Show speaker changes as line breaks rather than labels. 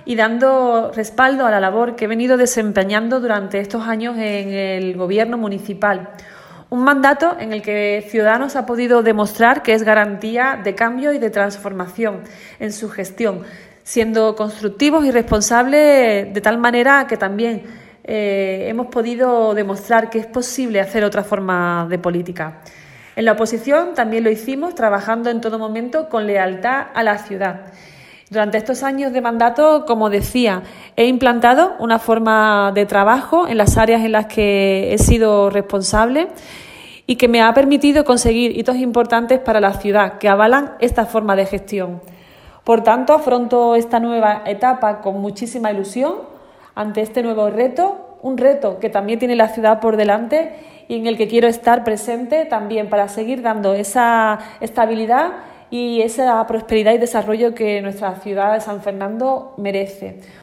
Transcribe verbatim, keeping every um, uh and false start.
y dando respaldo a la labor que he venido desempeñando durante estos años en el Gobierno municipal. Un mandato en el que Ciudadanos ha podido demostrar que es garantía de cambio y de transformación en su gestión, siendo constructivos y responsables de tal manera que también eh, hemos podido demostrar que es posible hacer otra forma de política. En la oposición también lo hicimos, trabajando en todo momento con lealtad a la ciudad. Durante estos años de mandato, como decía, he implantado una forma de trabajo en las áreas en las que he sido responsable y que me ha permitido conseguir hitos importantes para la ciudad que avalan esta forma de gestión. Por tanto, afronto esta nueva etapa con muchísima ilusión ante este nuevo reto, un reto que también tiene la ciudad por delante y en el que quiero estar presente también para seguir dando esa estabilidad y esa prosperidad y desarrollo que nuestra ciudad de San Fernando merece.